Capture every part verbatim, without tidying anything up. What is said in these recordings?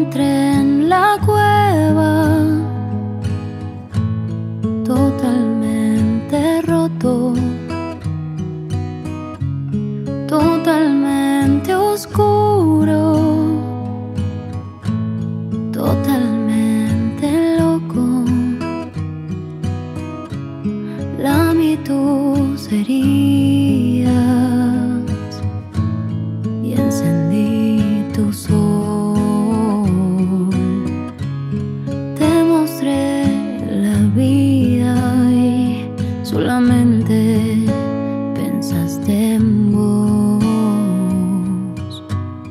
encontré en la cueva, totalmente roto, totalmente oscuro, totalmente loco. Lamí tus heridas y encendí tu sol. Te mostré la vida y solamente pensaste en vos.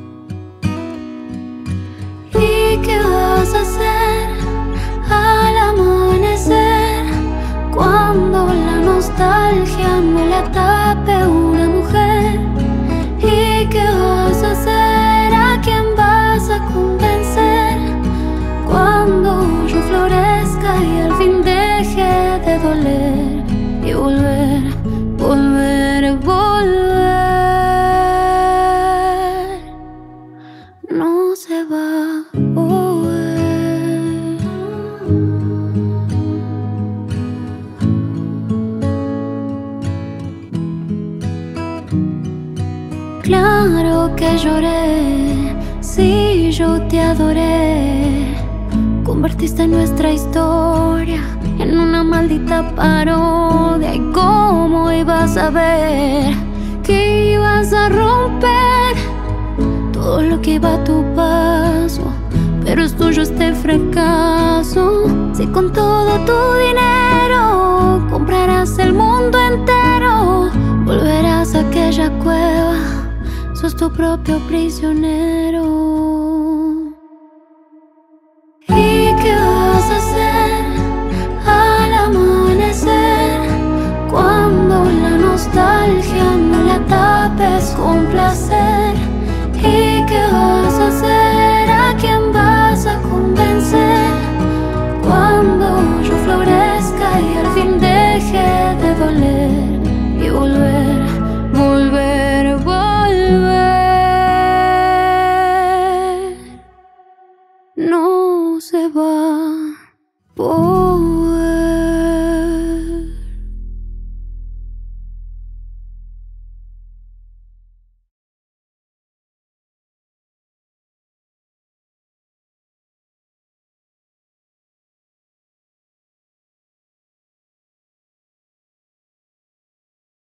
¿Y qué vas a hacer al amanecer cuando la nostalgia no le tape una mujer? ¿Y qué vas a hacer? ¿A quién vas a convencer cuando yo florezca y al fin deje de doler? Y volver, volver, volver no se va a poder. Claro que lloré, si yo te adoré. Convertiste nuestra historia en una maldita parodia. ¿Y cómo ibas a ver que ibas a romper todo lo que iba a tu paso? Pero es tuyo este fracaso. Si con todo tu dinero comprarás el mundo entero, volverás a aquella cueva, sos tu propio prisionero. ¿Y qué vas a hacer al amanecer cuando la nostalgia no la tapes con